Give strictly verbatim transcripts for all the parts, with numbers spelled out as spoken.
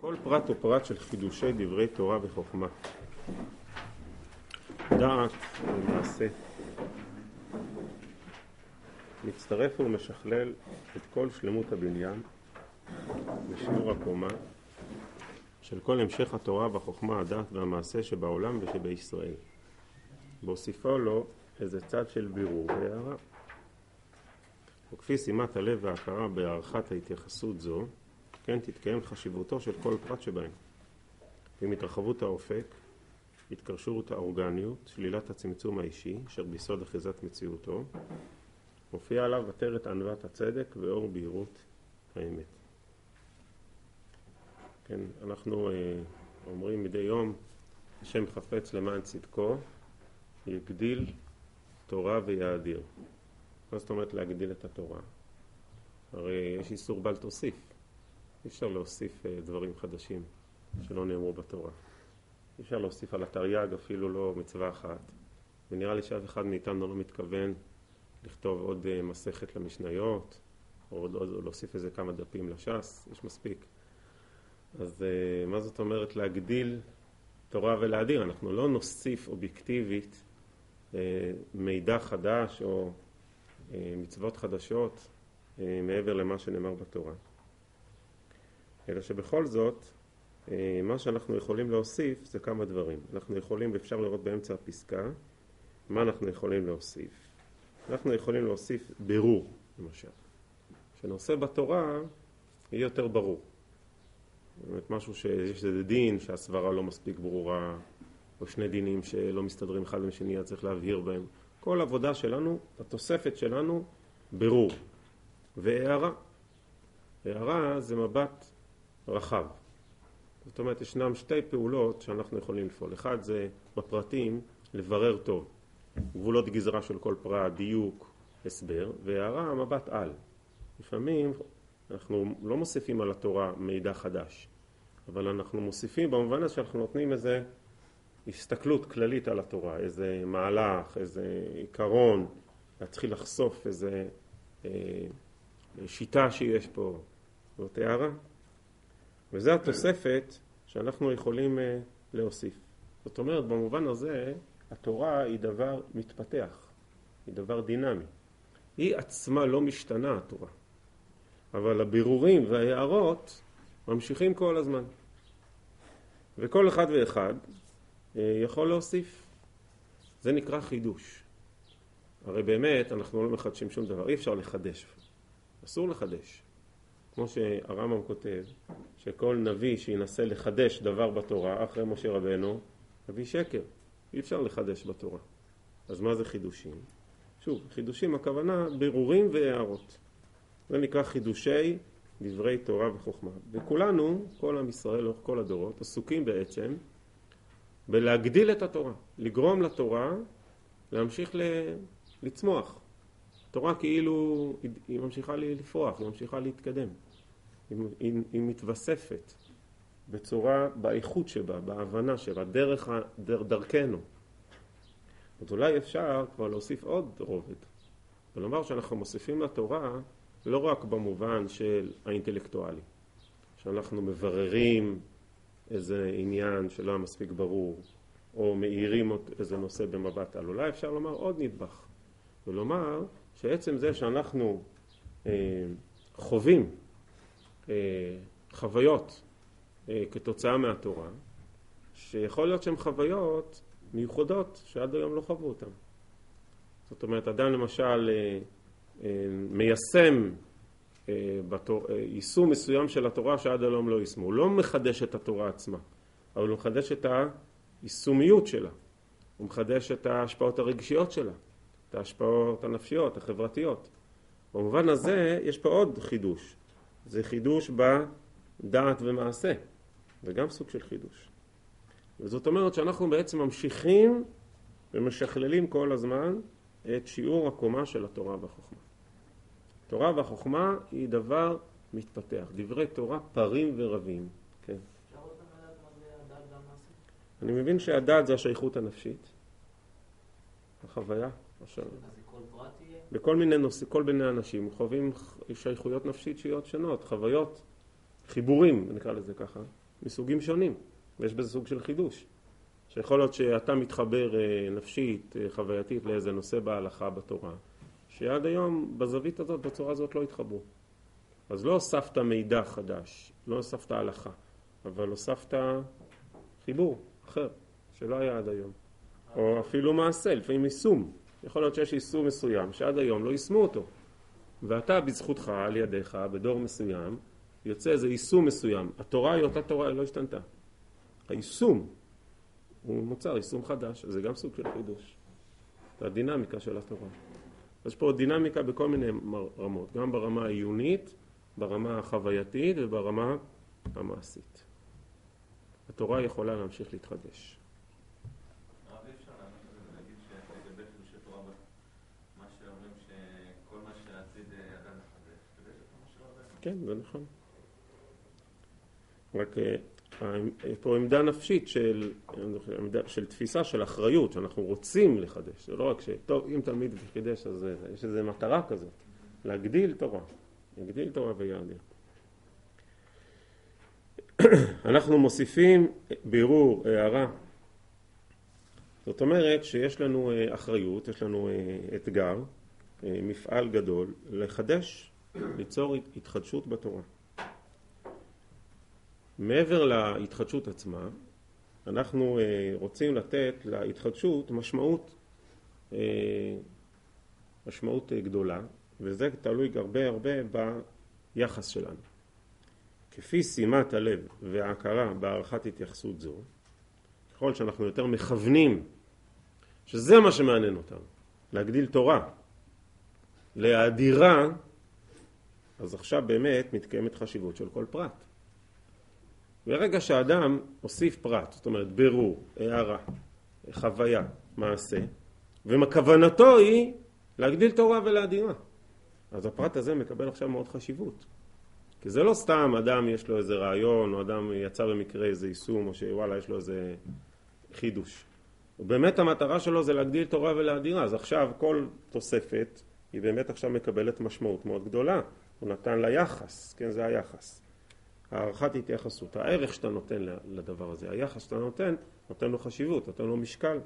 כל פרט או פרט של חידושי דברי תורה וחוכמה, דעת ומעשה, מצטרף ומשכלל את כל שלמות הבניין ושיעור הקומה של כל המשך התורה והחוכמה, הדעת והמעשה שבעולם ושבישראל, בהוסיפו לו איזה צד של בירור והערה. וכפי שימת הלב וההכרה בהערכת ההתייחסות זו, כן תתקיים חשיבותו של כל פרט שבהם. עם התרחבות האופק, התקרשות האורגניות, שלילת הצמצום האישי, אשר ביסוד אחיזת מציאותו, מופיע עליו עטרת ענוות הצדק ואור בהירות האמת. כן, אנחנו אה, אומרים מדי יום, השם חפץ למען צדקו, יגדיל תורה ויאדיר. מה זאת אומרת להגדיל את התורה? הרי יש איסור בל תוסיף. אי אפשר להוסיף אה, דברים חדשים שלא נאמרו בתורה. אי אפשר להוסיף על התרי"ג אפילו לא מצווה אחת. ונראה לי שאף אחד מאיתנו לא מתכוון לכתוב עוד uh, מסכת למשניות, או עוד, עוד, להוסיף איזה כמה דפים לש"ס, יש מספיק. אז uh, מה זאת אומרת להגדיל תורה ולהאדיר? אנחנו לא נוסיף אובייקטיבית uh, מידע חדש או uh, מצוות חדשות uh, מעבר למה שנאמר בתורה. אלא שבכל זאת, uh, מה שאנחנו יכולים להוסיף זה כמה דברים. אנחנו יכולים, ואפשר לראות באמצע הפסקה, מה אנחנו יכולים להוסיף. אנחנו יכולים להוסיף בירור, למשל. שנושא בתורה יהיה יותר ברור. זאת משהו שיש איזה דין שהסברה לא מספיק ברורה, או שני דינים שלא מסתדרים אחד עם שני, צריך להבהיר בהם. כל עבודה שלנו, התוספת שלנו, בירור. והערה. הערה זה מבט רחב. זאת אומרת, ישנם שתי פעולות שאנחנו יכולים לפעול. אחד זה בפרטים לברר טוב. גבולות גזרה של כל פרט, דיוק, הסבר, והערה, מבט על. לפעמים אנחנו לא מוסיפים על התורה מידע חדש, אבל אנחנו מוסיפים במובן הזה שאנחנו נותנים איזו הסתכלות כללית על התורה, איזה מהלך, איזה עיקרון, להתחיל לחשוף איזה אה, שיטה שיש פה, זאת הערה. וזה התוספת שאנחנו יכולים אה, להוסיף. זאת אומרת, במובן הזה, התורה היא דבר מתפתח, היא דבר דינמי. היא עצמה לא משתנה, התורה. אבל הבירורים וההערות ממשיכים כל הזמן. וכל אחד ואחד יכול להוסיף. זה נקרא חידוש. הרי באמת אנחנו לא מחדשים שום דבר. אי אפשר לחדש. אסור לחדש. כמו שהרמב"ם כותב, שכל נביא שינסה לחדש דבר בתורה אחרי משה רבנו, נביא שקר. אי אפשר לחדש בתורה. אז מה זה חידושים? שוב, חידושים הכוונה בירורים והערות. זה נקרא חידושי דברי תורה וחוכמה. וכולנו, כל עם ישראל, כל הדורות, עסוקים בעצם בלהגדיל את התורה. לגרום לתורה להמשיך ל... לצמוח. התורה כאילו היא ממשיכה לפרוח, היא ממשיכה להתקדם. היא, היא, היא מתווספת. בצורה, באיכות שבה, בהבנה שבה, דרך, דר, דרכנו. אז אולי אפשר כבר להוסיף עוד רובד. ולומר שאנחנו מוסיפים לתורה לא רק במובן של האינטלקטואלי. שאנחנו מבררים איזה עניין שלא היה מספיק ברור, או מאירים איזה נושא במבט על. אולי אפשר לומר עוד נדבך. ולומר שעצם זה שאנחנו אה, חווים אה, חוויות, כתוצאה מהתורה, שיכול להיות שהן חוויות מיוחדות שעד היום לא חוו אותן. זאת אומרת, אדם למשל מיישם יישום מסוים של התורה שעד היום לא יישמו. הוא לא מחדש את התורה עצמה, אבל הוא מחדש את היישומיות שלה. הוא מחדש את ההשפעות הרגשיות שלה, את ההשפעות הנפשיות, החברתיות. במובן הזה יש פה עוד חידוש. זה חידוש בדעת ומעשה. זה גם סוג של חידוש. וזאת אומרת שאנחנו בעצם ממשיכים ומשכללים כל הזמן את שיעור הקומה של התורה והחוכמה. תורה והחוכמה היא דבר מתפתח. דברי תורה פרים ורבים. כן. אפשר עוד לדעת מה זה הדעת והמעשה? אני מבין שהדעת זה השייכות הנפשית. החוויה. אז זה כל פרט יהיה? בכל מיני נושאים, כל מיני אנשים חווים שייכויות נפשית שונות, חוויות, חיבורים, נקרא לזה ככה, מסוגים שונים, ויש בזה סוג של חידוש. שיכול להיות שאתה מתחבר נפשית, חווייתית לאיזה נושא בהלכה בתורה, שעד היום בזווית הזאת, בצורה הזאת לא התחברו. אז לא הוספת מידע חדש, לא הוספת הלכה, אבל הוספת חיבור אחר, שלא היה עד היום. או אפילו מעשה, לפעמים יישום. יכול להיות שיש יישום מסוים שעד היום לא יישמו אותו. ואתה בזכותך, על ידיך, בדור מסוים, יוצא איזה יישום מסוים. התורה היא אותה תורה, היא לא השתנתה. היישום הוא מוצר, יישום חדש, אז זה גם סוג של חידוש. זה הדינמיקה של התורה. יש פה דינמיקה בכל מיני רמות, גם ברמה העיונית, ברמה החווייתית וברמה המעשית. התורה יכולה להמשיך להתחדש. הרב, אפשר להגיד שלגבי חידושי תורה, מה שאומרים שכל מה שעתיד אדם לחדש, זה מה שאומרים? כן, זה נכון. רק פה עמדה נפשית של, של תפיסה של אחריות, שאנחנו רוצים לחדש. זה לא רק שטוב, אם תלמיד חידש, אז יש איזו מטרה כזאת, להגדיל תורה, להגדיל תורה ויעדיר. אנחנו מוסיפים בירור, הערה. זאת אומרת שיש לנו אחריות, יש לנו אתגר, מפעל גדול, לחדש, ליצור התחדשות בתורה. מעבר להתחדשות עצמה, אנחנו רוצים לתת להתחדשות משמעות, משמעות גדולה, וזה תלוי הרבה הרבה ביחס שלנו. כפי שימת הלב וההכרה בהערכת התייחסות זו, ככל שאנחנו יותר מכוונים, שזה מה שמעניין אותנו, להגדיל תורה, להאדירה, אז עכשיו באמת מתקיימת חשיבות של כל פרט. ברגע שהאדם הוסיף פרט, זאת אומרת בירור, הערה, חוויה, מעשה, וכוונתו היא להגדיל תורה ולהאדירה, אז הפרט הזה מקבל עכשיו מאוד חשיבות. כי זה לא סתם אדם יש לו איזה רעיון, או אדם יצא במקרה איזה יישום, או שוואלה יש לו איזה חידוש. ובאמת המטרה שלו זה להגדיל תורה ולהאדירה, אז עכשיו כל תוספת היא באמת עכשיו מקבלת משמעות מאוד גדולה. הוא נתן לה יחס, כן, זה היחס. הערכת התייחסות, הערך שאתה נותן לדבר הזה, היחס שאתה נותן, נותן לו חשיבות, נותן לו משקל.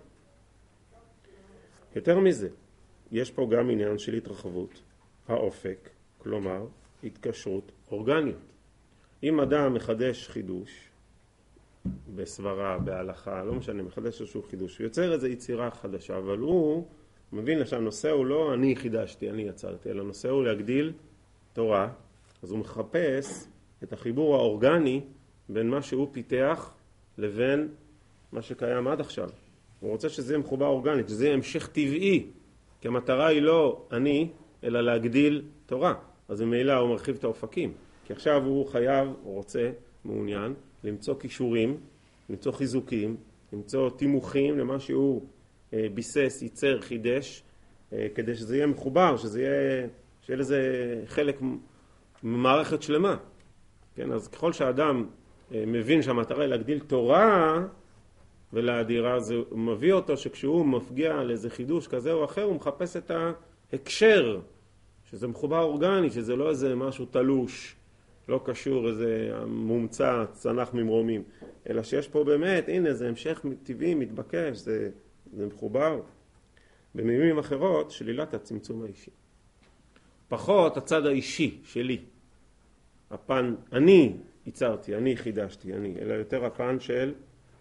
יותר מזה, יש פה גם עניין של התרחבות, האופק, כלומר, התקשרות אורגניות. אם אדם מחדש חידוש, בסברה, בהלכה, לא משנה, מחדש איזשהו חידוש, הוא יוצר איזו יצירה חדשה, אבל הוא מבין שהנושא הוא לא אני חידשתי, אני יצרתי, אלא הנושא הוא להגדיל תורה, אז הוא מחפש את החיבור האורגני בין מה שהוא פיתח לבין מה שקיים עד עכשיו. הוא רוצה שזה יהיה מחובר אורגנית, שזה יהיה המשך טבעי, כי המטרה היא לא אני, אלא להגדיל תורה. אז במילא הוא מרחיב את האופקים, כי עכשיו הוא חייב, הוא רוצה, מעוניין, למצוא קישורים, למצוא חיזוקים, למצוא תימוכים למה שהוא אה, ביסס, ייצר, חידש, אה, כדי שזה יהיה מחובר, שזה יהיה, שיהיה לזה חלק ממערכת שלמה. כן, אז ככל שהאדם אה, מבין שהמטרה היא להגדיל תורה ולהאדירה, זה מביא אותו שכשהוא מפגיע לאיזה חידוש כזה או אחר, הוא מחפש את ההקשר, שזה מחובר אורגני, שזה לא איזה משהו תלוש, לא קשור, איזה מומצא, צנח ממרומים, אלא שיש פה באמת, הנה, זה המשך טבעי, מתבקש, זה, זה מחובר. במילים אחרות, שלילת הצמצום האישי. פחות הצד האישי שלי. הפן, אני ייצרתי, אני חידשתי, אני, אלא יותר הפן של,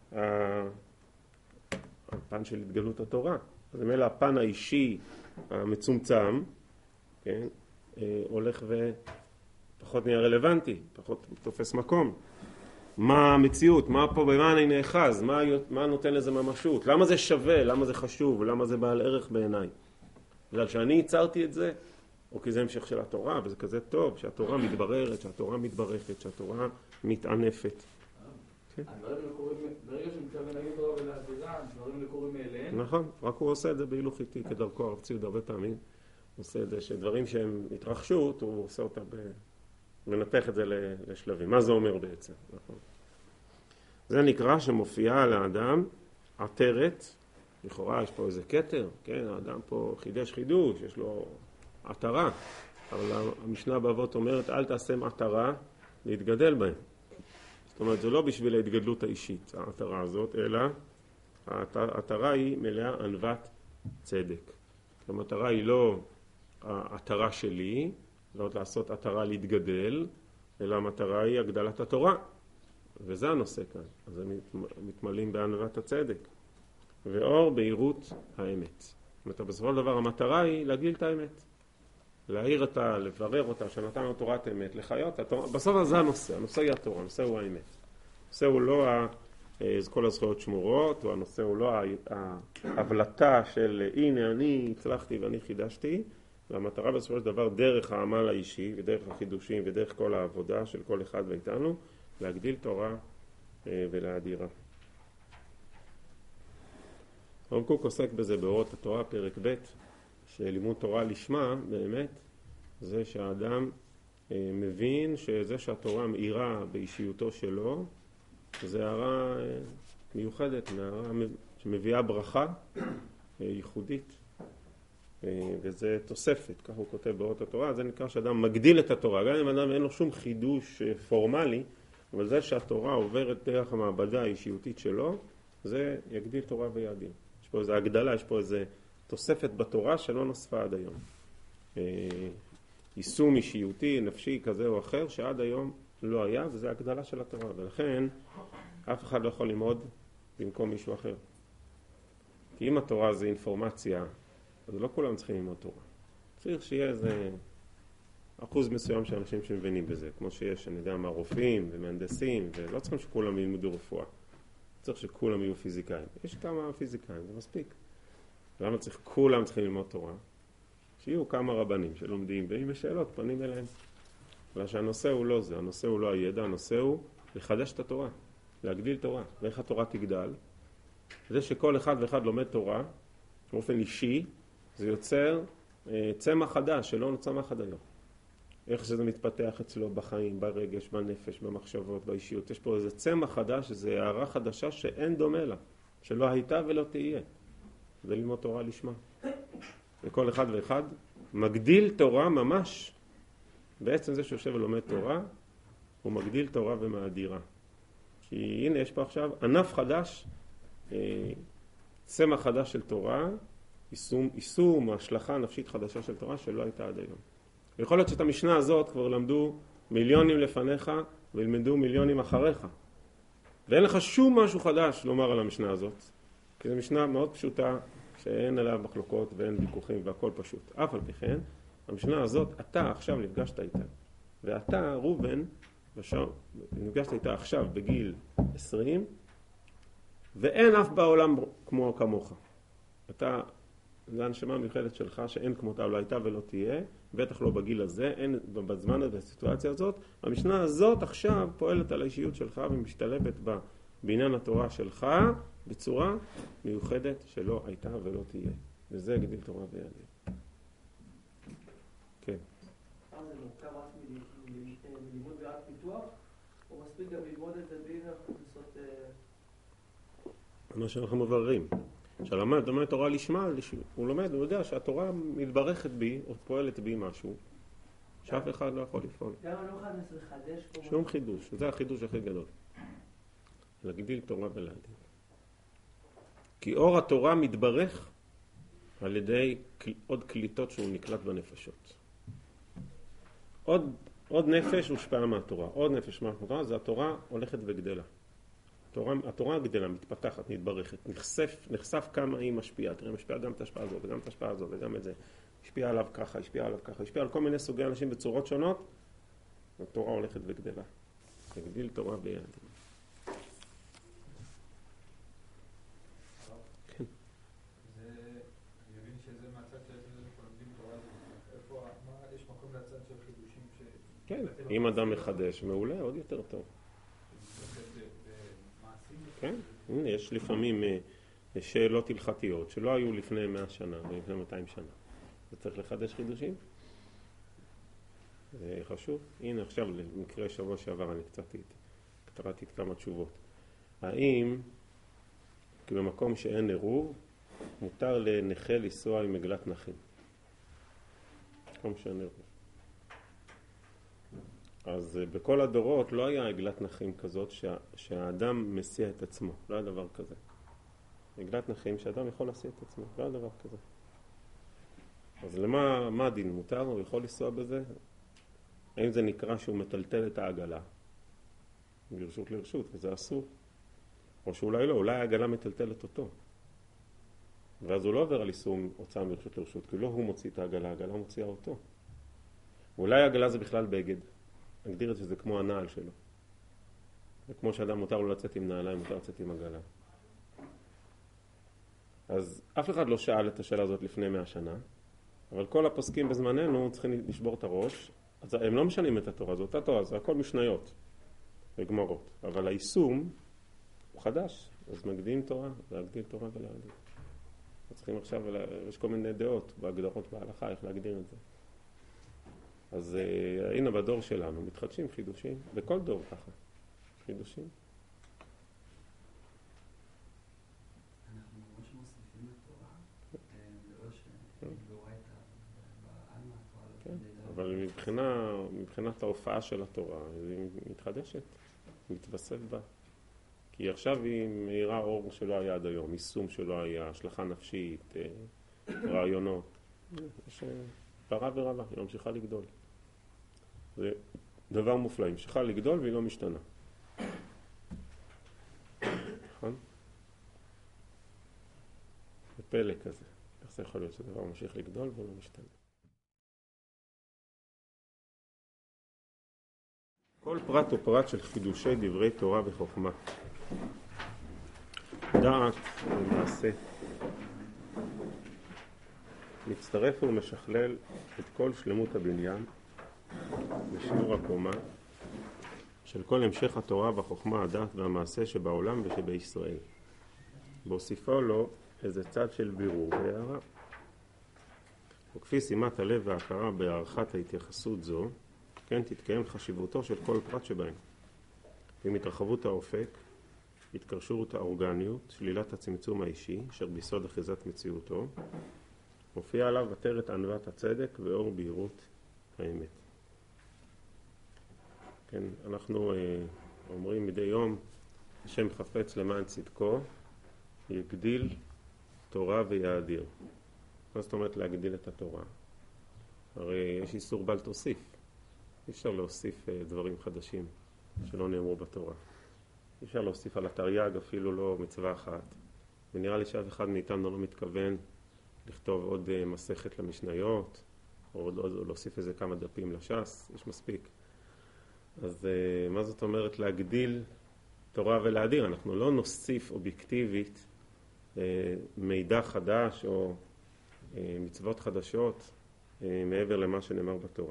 הפן של התגלות התורה. אז מילא הפן האישי המצומצם, כן, הולך ופחות נהיה רלוונטי, פחות תופס מקום. מה המציאות? מה פה, במה אני נאחז? מה, מה נותן לזה ממשות? למה זה שווה? למה זה חשוב? למה זה בעל ערך בעיניי? בגלל שאני ייצרתי את זה, או כי זה המשך של התורה, וזה כזה טוב, שהתורה מתבררת, שהתורה מתברכת, שהתורה מתענפת. הדברים לקוראים, ברגע שמתכוון להגיד תורה ולהאדירה, דברים לקוראים מאליהם. נכון, רק הוא עושה את זה בהילוך איטי, כדרכו הרב ציוד הרבה פעמים. הוא עושה את זה שדברים שהם התרחשות, הוא עושה אותה, ב... מנתח את זה לשלבים. מה זה אומר בעצם? נכון. זה נקרא שמופיעה לאדם עטרת, לכאורה יש פה איזה כתר, כן, האדם פה חידש חידוש, יש לו עטרה, אבל המשנה באבות אומרת, אל תעשה עטרה להתגדל בהם. זאת זאת אומרת, זה לא בשביל ההתגדלות האישית, ההתרה הזאת, אלא ההתרה היא מלאה ענוות צדק. המטרה היא לא ההתרה שלי, לא לעשות התרה להתגדל, אלא המטרה היא הגדלת התורה. וזה הנושא כאן. אז הם מתמלאים בענוות הצדק. ואור בהירות האמת. זאת אומרת, בסופו של דבר המטרה היא להגדיל את האמת. להעיר אותה, לברר אותה, שנתנו תורת אמת, לחיות התורה. בסוף זה הנושא. הנושא היא התורה, הנושא הוא האמת. הנושא הוא לא כל הזכויות שמורות, או הנושא הוא לא ההבלטה של הנה אני הצלחתי ואני חידשתי, והמטרה בסופו של דבר דרך העמל האישי ודרך החידושים ודרך כל העבודה של כל אחד ואיתנו, להגדיל תורה ולהאדירה. הרב קוק עוסק בזה באורות התורה, פרק ב', שלימוד תורה לשמה באמת זה שהאדם מבין שזה שהתורה מאירה באישיותו שלו, זה הערה מיוחדת, הערה שמביאה ברכה ייחודית, וזה תוספת, כך הוא כותב באורות התורה. זה נקרא שאדם מגדיל את התורה, גם אם אדם אין לו שום חידוש פורמלי, אבל זה שהתורה עוברת דרך המעבדה האישיותית שלו, זה יגדיל תורה ויאדיר. יש פה איזו הגדלה, יש פה איזו תוספת בתורה שלא נוספה עד היום. יישום אישיותי, נפשי כזה או אחר, שעד היום לא היה, וזה הגדלה של התורה. ולכן אף אחד לא יכול ללמוד במקום מישהו אחר. כי אם התורה זה אינפורמציה, אז לא כולם צריכים ללמוד תורה. צריך שיהיה איזה אחוז מסוים של אנשים שמבינים בזה, כמו שיש, אני יודע מה, רופאים ומהנדסים, ולא צריכים שכולם ילמדו רפואה. צריך שכולם יהיו פיזיקאים. יש כמה פיזיקאים, זה מספיק. למה צריך, כולם צריכים ללמוד תורה? שיהיו כמה רבנים שלומדים, ואם יש שאלות, פנים אליהם. אבל שהנושא הוא לא זה, הנושא הוא לא הידע, הנושא הוא לחדש את התורה, להגדיל תורה. ואיך התורה תגדל? זה שכל אחד ואחד לומד תורה, באופן אישי, זה יוצר אה, צמח חדש, שלא נצמח עד היום. איך שזה מתפתח אצלו בחיים, ברגש, בנפש, במחשבות, באישיות. יש פה איזה צמח חדש, איזו הערה חדשה שאין דומה לה, שלא הייתה ולא תהיה. זה ללמוד תורה לשמה. וכל אחד ואחד מגדיל תורה ממש. בעצם זה שיושב ולומד תורה, הוא מגדיל תורה ומאדירה. כי הנה יש פה עכשיו ענף חדש, צמח חדש של תורה, יישום, יישום, השלכה נפשית חדשה של תורה שלא הייתה עד היום. יכול להיות שאת המשנה הזאת כבר למדו מיליונים לפניך וילמדו מיליונים אחריך. ואין לך שום משהו חדש לומר על המשנה הזאת. כי זו משנה מאוד פשוטה שאין עליה מחלוקות ואין ויכוחים והכל פשוט. אף על פי כן, המשנה הזאת אתה עכשיו נפגשת איתה. ואתה, רובן, נפגשת איתה עכשיו בגיל עשרים, ואין אף בעולם כמו כמוך. אתה, זה הנשמה המיוחדת שלך שאין כמותה, לא הייתה ולא תהיה, בטח לא בגיל הזה, אין בזמן הזה, בסיטואציה הזאת. המשנה הזאת עכשיו פועלת על האישיות שלך ומשתלבת בה בעניין התורה שלך בצורה מיוחדת שלא הייתה ולא תהיה. וזה גדיל תורה ויאדיר. כן. אז זה מורכב רק מלימוד ועד פיתוח, או מספיק גם ללמוד את זה בלי לעשות... מה שאנחנו מבררים. כשלמד, לומד תורה לשמה, הוא לומד, הוא יודע שהתורה מתברכת בי, או פועלת בי משהו, שאף אחד לא יכול לפעול. גם אני לא חייב לחדש פה... שום חידוש, זה החידוש הכי גדול. להגדיל תורה ולהגדיל. כי אור התורה מתברך על ידי עוד קליטות שהוא נקלט בנפשות. עוד, עוד נפש הושפעה מהתורה, עוד נפש מהתורה, זה התורה הולכת וגדלה. התורה, התורה גדלה, מתפתחת, מתברכת, נחשף, נחשף כמה היא משפיעה. תראה, משפיעה גם את ההשפעה הזאת, וגם את ההשפעה הזאת, וגם את זה. השפיעה עליו ככה, השפיעה עליו ככה, השפיעה על כל מיני סוגי אנשים בצורות שונות. התורה הולכת וגדלה. תגדיל תורה ביד. כן. זה, אני מבין שזה מהצד של לומדים תורה, איפה, מה, יש מקום לצד של חידושים ש... כן, אם אדם מחדש, מעולה, עוד יותר טוב. כן, הנה, יש לפעמים שאלות הלכתיות שלא היו לפני מאה שנה ולפני מאתיים שנה. זה צריך לחדש חידושים. זה חשוב. הנה עכשיו, למקרה שבוע שעבר אני קצת קראתי כמה תשובות. האם, כי במקום שאין עירוב, מותר לנכה לנסוע עם עגלת נכים? מקום שאין עירוב. אז בכל הדורות לא היה עגלת נחים כזאת שה, שהאדם מסיע את עצמו, לא היה דבר כזה. עגלת נחים שאדם יכול להסיע את עצמו, לא היה דבר כזה. אז למה מה הדין? מותר? הוא יכול לנסוע בזה? האם זה נקרא שהוא מטלטל את העגלה מרשות לרשות, וזה אסור? או שאולי לא, אולי העגלה מטלטלת אותו. ואז הוא לא עובר על איסור הוצאה מרשות לרשות, כי לא הוא מוציא את העגלה, העגלה מוציאה אותו. ואולי העגלה זה בכלל בגד. נגדיר את שזה כמו הנעל שלו. וכמו שאדם מותר לו לצאת עם נעליים, מותר לצאת עם עגלה. אז אף אחד לא שאל את השאלה הזאת לפני מאה שנה, אבל כל הפוסקים בזמננו צריכים לשבור את הראש. אז הם לא משנים את התורה, זו אותה תורה, זה הכל משניות וגמרות. אבל היישום הוא חדש, אז מגדילים תורה, להגדיל תורה ולהגדיל. צריכים עכשיו, יש כל מיני דעות בהגדרות בהלכה, איך להגדיר את זה. אז uh, הנה בדור שלנו מתחדשים חידושים, בכל דור ככה, חידושים. אנחנו ממש מוסיפים לתורה, לא שנגלורה את בעלמא התורה. כן, אבל מבחינה, מבחינת ההופעה של התורה, היא מתחדשת, מתווסף בה. כי עכשיו היא מאירה אור שלא היה עד היום, יישום שלא היה, השלכה נפשית, רעיונות. יש פרה ורבה, היא ממשיכה לגדול. זה דבר מופלא, היא ממשיכה לגדול והיא לא משתנה. נכון? זה פלא כזה. איך זה יכול להיות שדבר ממשיך לגדול והוא לא משתנה? כל פרט או פרט של חידושי דברי תורה וחוכמה. דעת ומעשה מצטרף ומשכלל את כל שלמות הבניין בשיעור הקומה של כל המשך התורה והחוכמה, הדעת והמעשה שבעולם ושבישראל, בהוסיפו לו איזה צד של בירור והערה. וכפי שימת הלב וההכרה בהערכת ההתייחסות זו, כן תתקיים חשיבותו של כל פרט שבהם. עם התרחבות האופק, התקרשות האורגניות, שלילת הצמצום האישי, אשר ביסוד אחיזת מציאותו, מופיע עליו עטרת ענוות הצדק ואור בהירות האמת. כן, אנחנו אה, אומרים מדי יום, השם חפץ למען צדקו, יגדיל תורה ויאדיר. מה זאת אומרת להגדיל את התורה? הרי יש איסור בל תוסיף. אי אפשר להוסיף אה, דברים חדשים שלא נאמרו בתורה. אי אפשר להוסיף על התרי"ג אפילו לא מצווה אחת. ונראה לי שאף אחד מאיתנו לא מתכוון לכתוב עוד uh, מסכת למשניות, או עוד, עוד, להוסיף איזה כמה דפים לש"ס, יש מספיק. אז uh, מה זאת אומרת להגדיל תורה ולהאדיר? אנחנו לא נוסיף אובייקטיבית uh, מידע חדש או uh, מצוות חדשות uh, מעבר למה שנאמר בתורה.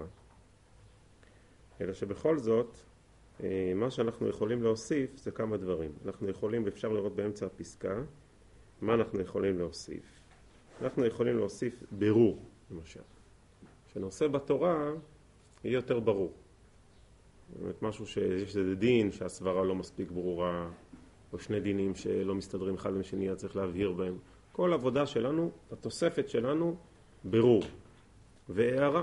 אלא שבכל זאת, uh, מה שאנחנו יכולים להוסיף זה כמה דברים. אנחנו יכולים, ואפשר לראות באמצע הפסקה, מה אנחנו יכולים להוסיף. אנחנו יכולים להוסיף בירור, למשל. כשנעשה בתורה, יהיה יותר ברור. באמת משהו שיש איזה דין שהסברה לא מספיק ברורה, או שני דינים שלא מסתדרים אחד עם שני, צריך להבהיר בהם. כל עבודה שלנו, התוספת שלנו, בירור. והערה.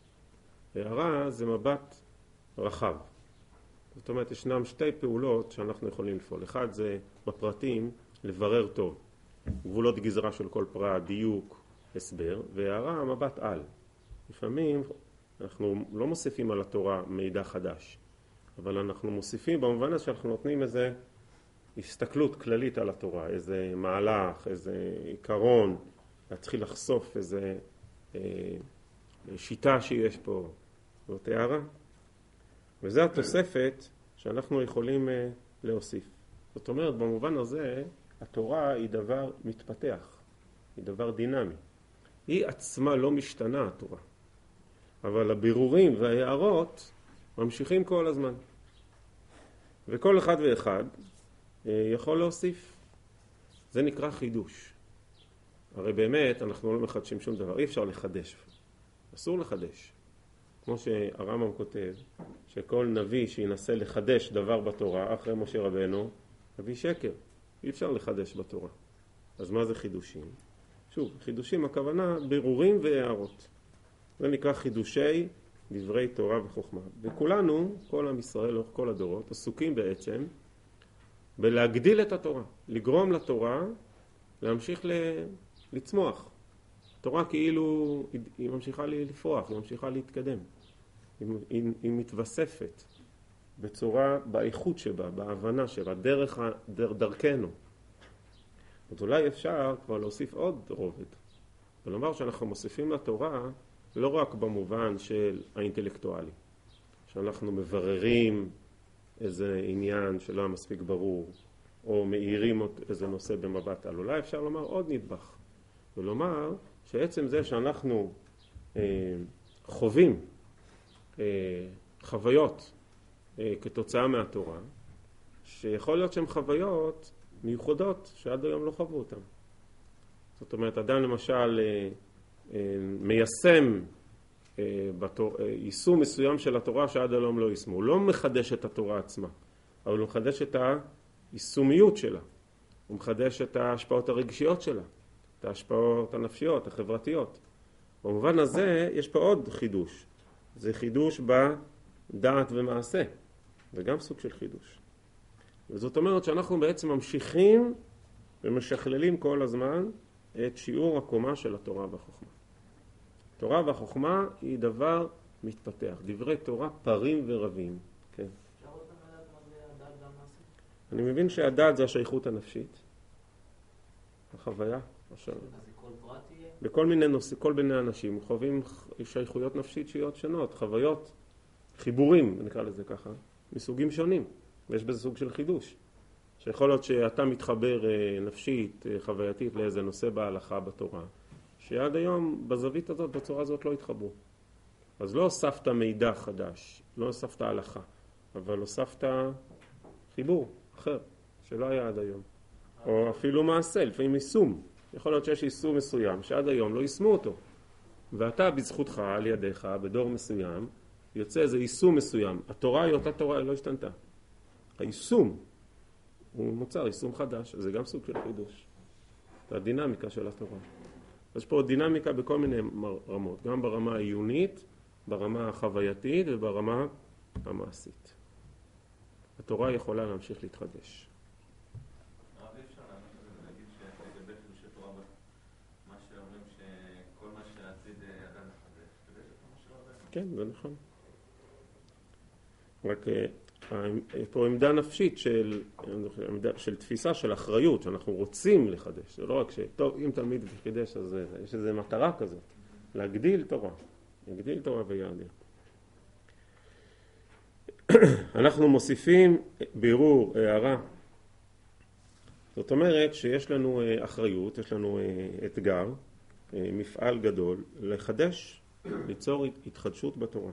הערה זה מבט רחב. זאת אומרת, ישנם שתי פעולות שאנחנו יכולים לפעול. אחד זה בפרטים לברר טוב. גבולות גזרה של כל פרט, דיוק, הסבר, והערה מבט על. לפעמים אנחנו לא מוסיפים על התורה מידע חדש, אבל אנחנו מוסיפים במובן הזה שאנחנו נותנים איזה הסתכלות כללית על התורה, איזה מהלך, איזה עיקרון, להתחיל לחשוף איזה אה, שיטה שיש פה, זאת הערה. וזה התוספת שאנחנו יכולים אה, להוסיף. זאת אומרת, במובן הזה, התורה היא דבר מתפתח, היא דבר דינמי. היא עצמה לא משתנה, התורה. אבל הבירורים וההערות ממשיכים כל הזמן. וכל אחד ואחד יכול להוסיף. זה נקרא חידוש. הרי באמת אנחנו לא מחדשים שום דבר. אי אפשר לחדש. אסור לחדש. כמו שהרמב"ם כותב, שכל נביא שינסה לחדש דבר בתורה אחרי משה רבנו, נביא שקר. אי אפשר לחדש בתורה. אז מה זה חידושים? שוב, חידושים הכוונה בירורים והערות. זה נקרא חידושי דברי תורה וחוכמה. וכולנו, כל עם ישראל, לאורך כל הדורות, עסוקים בעצם בלהגדיל את התורה, לגרום לתורה להמשיך ל... לצמוח. התורה כאילו היא ממשיכה לפרוח, היא ממשיכה להתקדם. היא, היא, היא מתווספת בצורה, באיכות שבה, בהבנה שבה, דרך, דר, דרכנו. אז אולי אפשר כבר להוסיף עוד רובד. ולומר שאנחנו מוסיפים לתורה לא רק במובן של האינטלקטואלי, שאנחנו מבררים איזה עניין שלא היה מספיק ברור, או מאירים איזה נושא במבט על. אולי אפשר לומר עוד נדבך, ולומר שעצם זה שאנחנו אה, חווים אה, חוויות אה, כתוצאה מהתורה, שיכול להיות שהן חוויות מיוחדות שעד היום לא חוו אותן. זאת אומרת, אדם למשל אה, אה, מיישם אה, בתור, אה, יישום מסוים של התורה שעד היום לא יישמו. הוא לא מחדש את התורה עצמה, אבל הוא מחדש את היישומיות שלה. הוא מחדש את ההשפעות הרגשיות שלה, את ההשפעות הנפשיות, החברתיות. במובן הזה יש פה עוד חידוש. זה חידוש בדעת ומעשה. זה גם סוג של חידוש. וזאת אומרת שאנחנו בעצם ממשיכים ומשכללים כל הזמן את שיעור הקומה של התורה והחוכמה. תורה והחוכמה היא דבר מתפתח. דברי תורה פרים ורבים. כן. אפשר עוד לדעת מה זה הדעת והמעשה? אני מבין שהדעת זה השייכות הנפשית. החוויה. אז זה כל פרט יהיה? בכל מיני נושאים, כל מיני אנשים חווים שייכויות נפשיות שונות, חוויות, חיבורים, נקרא לזה ככה, מסוגים שונים. ויש בזה סוג של חידוש. שיכול להיות שאתה מתחבר נפשית, חווייתית לאיזה נושא בהלכה בתורה, שעד היום בזווית הזאת, בצורה הזאת לא התחברו. אז לא הוספת מידע חדש, לא הוספת הלכה, אבל הוספת חיבור אחר, שלא היה עד היום. או אפילו מעשה, לפעמים יישום. יכול להיות שיש יישום מסוים שעד היום לא יישמו אותו. ואתה בזכותך, על ידיך, בדור מסוים, יוצא איזה יישום מסוים. התורה היא אותה תורה, היא לא השתנתה. היישום הוא מוצר, יישום חדש, זה גם סוג של חידוש. זה הדינמיקה של התורה. יש פה דינמיקה בכל מיני רמות, גם ברמה העיונית, ברמה החווייתית וברמה המעשית. התורה יכולה להמשיך להתחדש. הרב, אי אפשר להגיד שלגבי חידושי תורה, מה שאומרים שכל מה שהעתיד אדם מחדש, זה מה שאומרים. כן, זה נכון. רק פה עמדה נפשית של, של תפיסה של אחריות, שאנחנו רוצים לחדש. זה לא רק שטוב, אם תלמיד חידש, אז זה, יש איזו מטרה כזאת, להגדיל תורה, להגדיל תורה ויעדיר. אנחנו מוסיפים בירור, הערה. זאת אומרת שיש לנו אחריות, יש לנו אתגר, מפעל גדול, לחדש, ליצור התחדשות בתורה.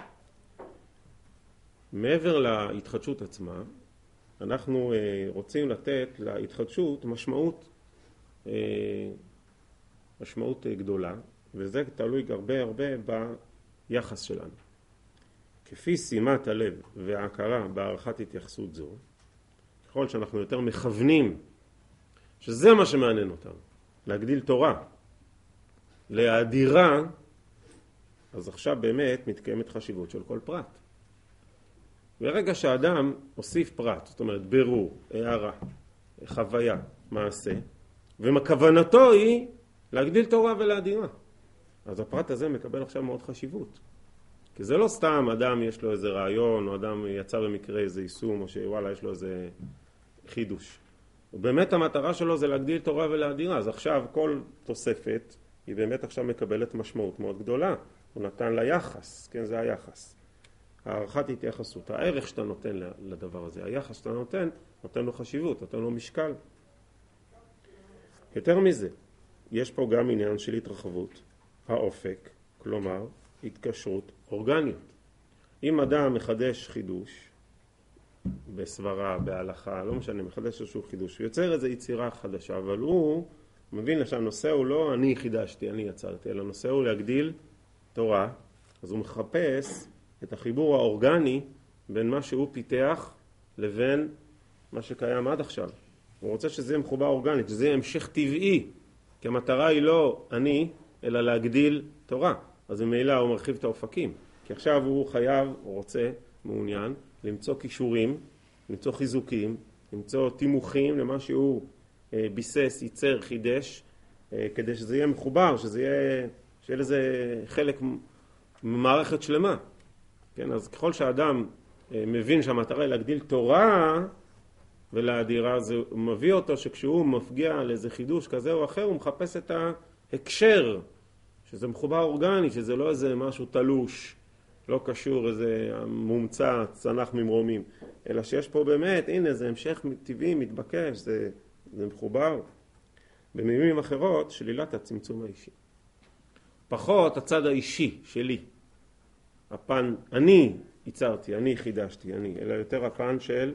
מעבר להתחדשות עצמה, אנחנו רוצים לתת להתחדשות משמעות, משמעות גדולה, וזה תלוי הרבה הרבה ביחס שלנו. כפי שימת הלב וההכרה בהערכת התייחסות זו, ככל שאנחנו יותר מכוונים, שזה מה שמעניין אותנו, להגדיל תורה, להאדירה, אז עכשיו באמת מתקיימת חשיבות של כל פרט. ברגע שהאדם הוסיף פרט, זאת אומרת בירור, הערה, חוויה, מעשה, וכוונתו היא להגדיל תורה ולהאדירה, אז הפרט הזה מקבל עכשיו מאוד חשיבות. כי זה לא סתם אדם יש לו איזה רעיון, או אדם יצא במקרה איזה יישום, או שוואלה יש לו איזה חידוש. ובאמת המטרה שלו זה להגדיל תורה ולהאדירה, אז עכשיו כל תוספת היא באמת עכשיו מקבלת משמעות מאוד גדולה. הוא נתן לה יחס, כן, זה היחס. הערכת התייחסות, הערך שאתה נותן לדבר הזה, היחס שאתה נותן, נותן לו חשיבות, נותן לו משקל. יותר מזה, יש פה גם עניין של התרחבות, האופק, כלומר, התקשרות אורגניות. אם אדם מחדש חידוש, בסברה, בהלכה, לא משנה, מחדש איזשהו חידוש, הוא יוצר איזו יצירה חדשה, אבל הוא מבין שהנושא הוא לא אני חידשתי, אני יצרתי, אלא הנושא הוא להגדיל תורה, אז הוא מחפש את החיבור האורגני בין מה שהוא פיתח לבין מה שקיים עד עכשיו. הוא רוצה שזה יהיה מחובר אורגנית, שזה יהיה המשך טבעי, כי המטרה היא לא אני, אלא להגדיל תורה. אז ממילא הוא מרחיב את האופקים. כי עכשיו הוא חייב, הוא רוצה, מעוניין, למצוא קישורים, למצוא חיזוקים, למצוא תימוכים למה שהוא אה, ביסס, ייצר, חידש, אה, כדי שזה יהיה מחובר, שזה יהיה, שיהיה לזה חלק ממערכת שלמה. כן, אז ככל שהאדם אה, מבין שהמטרה היא להגדיל תורה ולהדירה, זה מביא אותו שכשהוא מפגיע לאיזה חידוש כזה או אחר, הוא מחפש את ההקשר, שזה מחובר אורגני, שזה לא איזה משהו תלוש, לא קשור, איזה מומצא, צנח ממרומים, אלא שיש פה באמת, הנה, זה המשך טבעי, מתבקש, זה, זה מחובר. במילים אחרות, שלילת הצמצום האישי. פחות הצד האישי שלי. הפן, אני ייצרתי, אני חידשתי, אני, אלא יותר הפן של,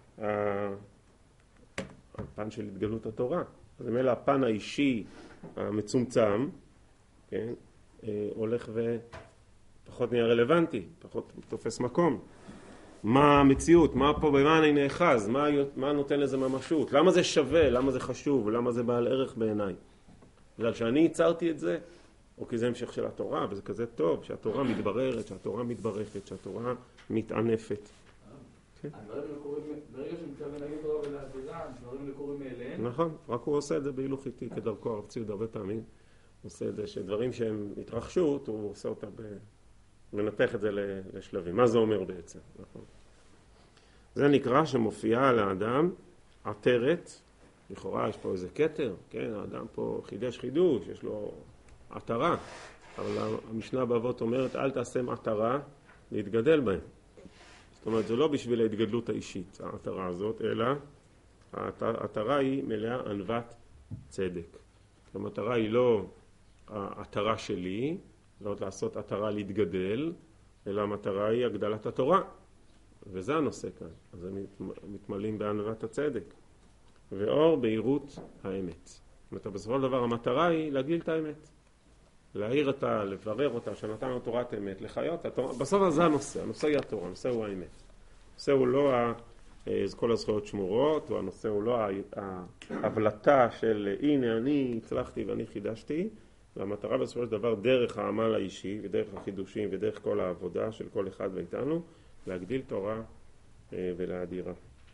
הפן של התגלות התורה. אז מילא הפן האישי המצומצם, כן, הולך ופחות נהיה רלוונטי, פחות תופס מקום. מה המציאות? מה פה, במה אני נאחז? מה, מה נותן לזה ממשות? למה זה שווה? למה זה חשוב? למה זה בעל ערך בעיניי? בגלל שאני ייצרתי את זה, או כי זה המשך של התורה, וזה כזה טוב, שהתורה מתבררת, שהתורה מתברכת, שהתורה מתענפת. הדברים לקוראים, ברגע שמתכוון להגיד תורה ולהדירה, הדברים לקוראים מאליהם. נכון, רק הוא עושה את זה בהילוך איטי, כדרכו הרב ציוד הרבה פעמים. הוא עושה את זה שדברים שהם התרחשות, הוא עושה אותה ב... מנתח את זה לשלבים. מה זה אומר בעצם? נכון. זה נקרא שמופיעה לאדם עטרת, לכאורה יש פה איזה כתר, כן, האדם פה חידש חידוש, יש לו עטרה, אבל המשנה באבות אומרת, אל תעשם עטרה להתגדל בהם. זאת אומרת, זה לא בשביל ההתגדלות האישית, העטרה הזאת, אלא העטרה היא מלאה ענוות צדק. המטרה היא לא העטרה שלי, לא לעשות עטרה להתגדל, אלא המטרה היא הגדלת התורה. וזה הנושא כאן. אז הם מתמלאים בענוות הצדק. ואור בהירות האמת. זאת אומרת, בסופו של דבר המטרה היא להגדיל את האמת. להעיר אותה, לברר אותה, שנתנו תורת אמת, לחיות התורה. בסוף זה הנושא. הנושא היא התורה, הנושא הוא האמת. הנושא הוא לא כל הזכויות שמורות, או הנושא הוא לא ההבלטה של הנה אני הצלחתי ואני חידשתי, והמטרה בסופו של דבר דרך העמל האישי ודרך החידושים ודרך כל העבודה של כל אחד ואיתנו, להגדיל תורה ולהדירה.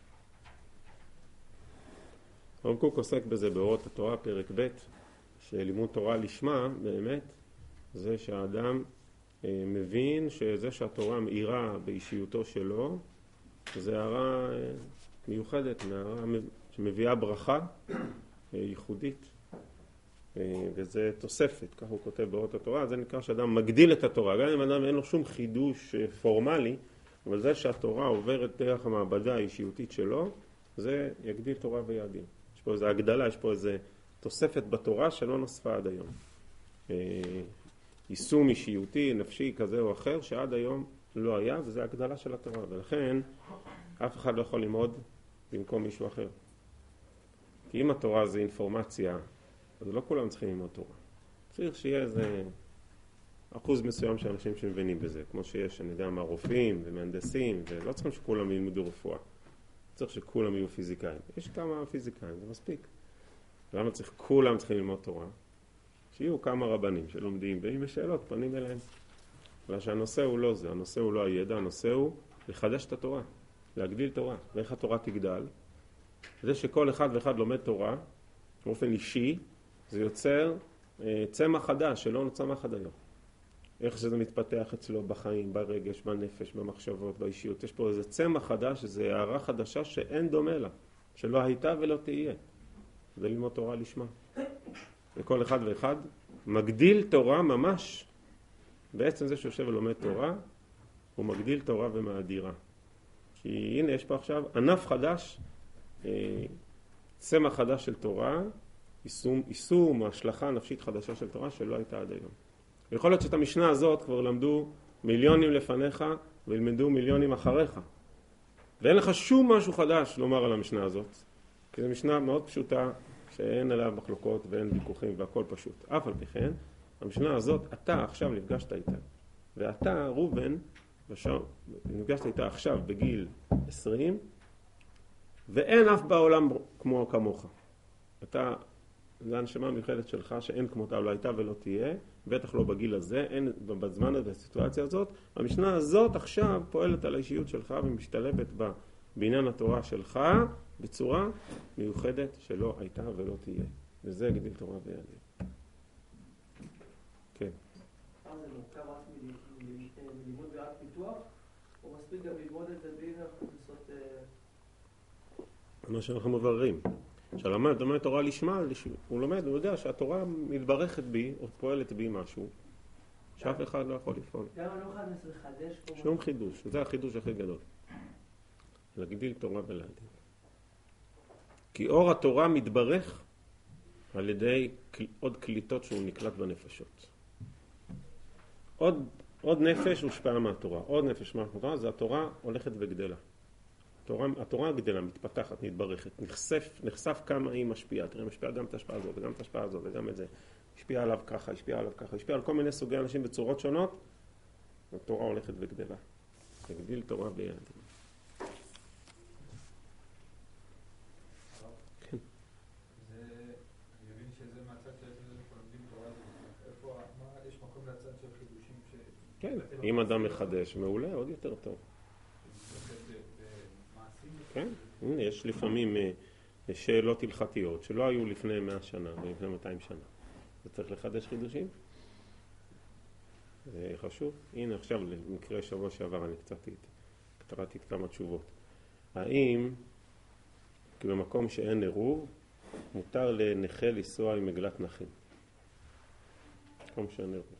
הרב קוק עוסק בזה באורות התורה, פרק ב', שלימוד תורה לשמה באמת זה שהאדם מבין שזה שהתורה מאירה באישיותו שלו, זה הערה מיוחדת, הערה שמביאה ברכה ייחודית, וזה תוספת, כך הוא כותב באורות התורה. זה נקרא שאדם מגדיל את התורה, גם אם אדם אין לו שום חידוש פורמלי, אבל זה שהתורה עוברת דרך המעבדה האישיותית שלו, זה יגדיל תורה ויעדיר. יש פה איזו הגדלה, יש פה איזו תוספת בתורה שלא נוספה עד היום. יישום אישיותי, נפשי כזה או אחר, שעד היום לא היה, וזה הגדלה של התורה. ולכן אף אחד לא יכול ללמוד במקום מישהו אחר. כי אם התורה זה אינפורמציה, אז לא כולם צריכים ללמוד תורה. צריך שיהיה איזה אחוז מסוים של אנשים שמבינים בזה, כמו שיש, אני יודע מה, רופאים ומהנדסים, ולא צריכים שכולם ילמדו רפואה. צריך שכולם יהיו פיזיקאים. יש כמה פיזיקאים, זה מספיק. למה צריך, כולם צריכים ללמוד תורה? שיהיו כמה רבנים שלומדים, ואם יש שאלות, פנים אליהם. אבל שהנושא הוא לא זה, הנושא הוא לא הידע, הנושא הוא לחדש את התורה, להגדיל תורה. ואיך התורה תגדל? זה שכל אחד ואחד לומד תורה, באופן אישי, זה יוצר אה, צמח חדש, שלא נצמח עד היום. איך שזה מתפתח אצלו בחיים, ברגש, בנפש, במחשבות, באישיות. יש פה איזה צמח חדש, איזו הערה חדשה שאין דומה לה, שלא הייתה ולא תהיה. זה ללמוד תורה לשמה. וכל אחד ואחד מגדיל תורה ממש. בעצם זה שיושב ולומד תורה, הוא מגדיל תורה ומאדירה. כי הנה יש פה עכשיו ענף חדש, צמח חדש של תורה, יישום, יישום, השלכה נפשית חדשה של תורה שלא הייתה עד היום. ויכול להיות שאת המשנה הזאת כבר למדו מיליונים לפניך וילמדו מיליונים אחריך. ואין לך שום משהו חדש לומר על המשנה הזאת. כי זו משנה מאוד פשוטה, שאין עליה מחלוקות ואין ויכוחים והכל פשוט. אף על פי כן, המשנה הזאת, אתה עכשיו נפגשת איתה. ואתה, רובן, נפגשת איתה עכשיו בגיל עשרים, ואין אף בעולם כמו כמוך. אתה, זה הנשמה המיוחדת שלך שאין כמותה, לא הייתה ולא תהיה, בטח לא בגיל הזה, אין בזמן הזה, בסיטואציה הזאת. המשנה הזאת עכשיו פועלת על האישיות שלך ומשתלבת בה בעניין התורה שלך בצורה מיוחדת שלא הייתה ולא תהיה. וזה הגדיל תורה ויאדיר. כן. אז זה מורכב רק מלימוד ועד פיתוח, או מספיק גם ללמוד את זה בלי לעשות... מה שאנחנו מבררים. כשלמד, לומד תורה לשמה, הוא לומד, הוא יודע שהתורה מתברכת בי, או פועלת בי משהו, שאף אחד לא יכול לפעול. גם אני לא חייב לחדש פה... שום חידוש, זה החידוש הכי גדול. להגדיל תורה ולהדיר. כי אור התורה מתברך על ידי עוד קליטות שהוא נקלט בנפשות. עוד, עוד נפש הושפעה מהתורה, עוד נפש מהתורה, זה התורה הולכת וגדלה. התורה, התורה גדלה, מתפתחת, מתברכת, נחשף, נחשף כמה היא משפיעה. תראה, משפיעה גם את ההשפעה הזאת, וגם את ההשפעה הזאת, וגם את זה. השפיעה עליו ככה, השפיעה עליו ככה, השפיעה על כל מיני סוגי אנשים בצורות שונות. התורה הולכת וגדלה. תגדיל תורה ביד. כן. זה, אני מבין שזה מהצד שאתם לומדים תורה, איפה, מה, יש מקום לצד של חידושים ש... כן, אם אדם מחדש, מעולה, עוד יותר טוב. כן, הנה, יש לפעמים שאלות הלכתיות שלא היו לפני מאה שנה ולפני מאתיים שנה. זה צריך לחדש חידושים. זה חשוב. הנה עכשיו, למקרה שבוע שעבר אני קצת קראתי כמה תשובות. האם, כי במקום שאין עירוב, מותר לנכה לנסוע עם עגלת נכים? מקום שאין עירוב.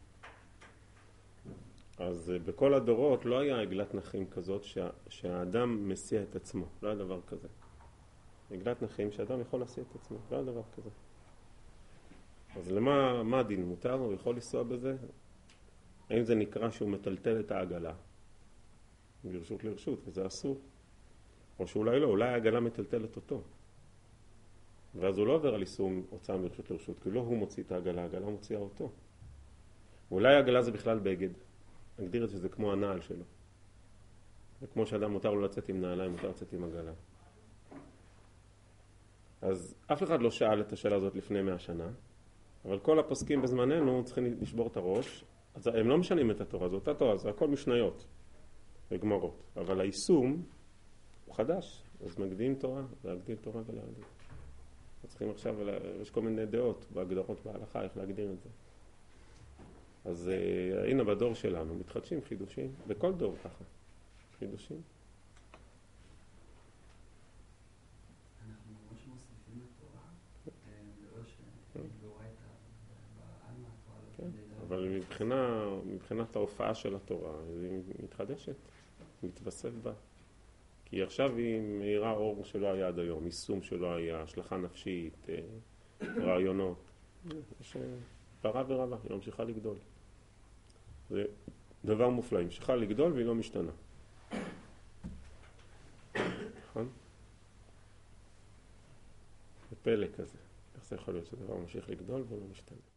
אז בכל הדורות לא היה עגלת נכים כזאת שה, שהאדם מסיע את עצמו. לא היה דבר כזה. עגלת נכים שהאדם יכול להסיע את עצמו. לא היה דבר כזה. אז למה מה הדין? מותר? הוא יכול לנסוע בזה? האם זה נקרא שהוא מטלטל את העגלה? מרשות לרשות, וזה אסור. או שאולי לא, אולי העגלה מטלטלת אותו. ואז הוא לא עובר על איסור הוצאה מרשות לרשות, כי לא הוא מוציא את העגלה, העגלה מוציאה אותו. אולי העגלה זה בכלל בגד. נגדיר את שזה כמו הנעל שלו. וכמו שאדם מותר לו לצאת עם נעליים, מותר לצאת עם עגלה. אז אף אחד לא שאל את השאלה הזאת לפני מאה שנה, אבל כל הפוסקים בזמננו צריכים לשבור את הראש. אז הם לא משנים את התורה, זו אותה תורה, זה הכל משניות וגמרות. אבל היישום הוא חדש, אז מגדילים תורה, להגדיל תורה ולהגדיל. צריכים עכשיו, יש כל מיני דעות בהגדרות בהלכה, איך להגדיר את זה. אז uh, הנה בדור שלנו מתחדשים חידושים, בכל דור ככה, חידושים. אנחנו ממש מוסיפים לתורה, לא שנגלורה את העלמא התורה. אבל מבחינה, מבחינת ההופעה של התורה, היא מתחדשת, מתווסף בה. כי עכשיו היא מאירה אור שלא היה עד היום, יישום שלא היה, השלכה נפשית, רעיונות. יש פרה ורבה, היא ממשיכה לגדול. זה דבר מופלא, היא ממשיכה לגדול והיא לא משתנה. נכון? זה פלא כזה. איך זה יכול להיות שדבר ממשיך לגדול והוא לא משתנה?